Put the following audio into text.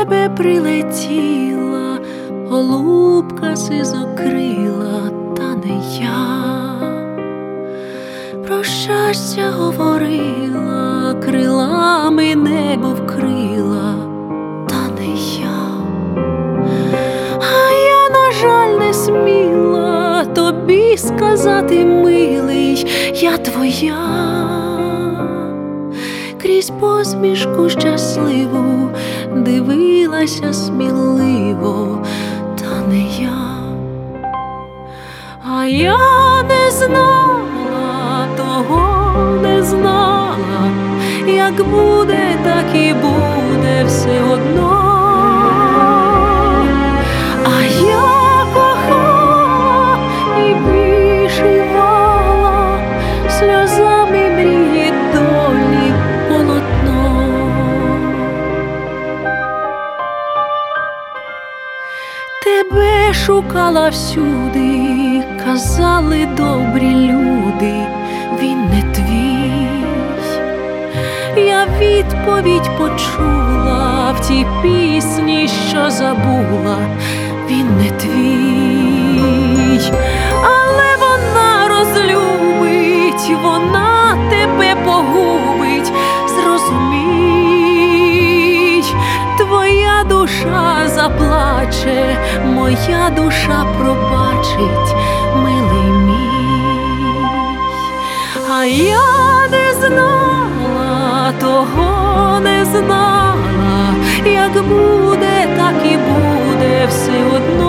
тебе прилетіла голубка сизокрила, та не я. Про щастя говорила, крилами небо вкрила, та не я. А я, на жаль, не сміла тобі сказати, милий, я твоя. Крізь посмішку щасливу дивилася сміливо, та не я. А я не знала, того не знала, як буде, так і буде все одно. А я кохала і вишивала сльозами мрії долі полотно. Тебе шукала всюди, казали добрі люди, він не твій. Я відповідь почула в тій пісні, що забула, він не твій. Але вона розлюбить, вона тебе погубить, зрозумій. Твоя душа заплаче, моя душа пробачить, милий мій. А я не знала, того не знала, як буде, так і буде все одно.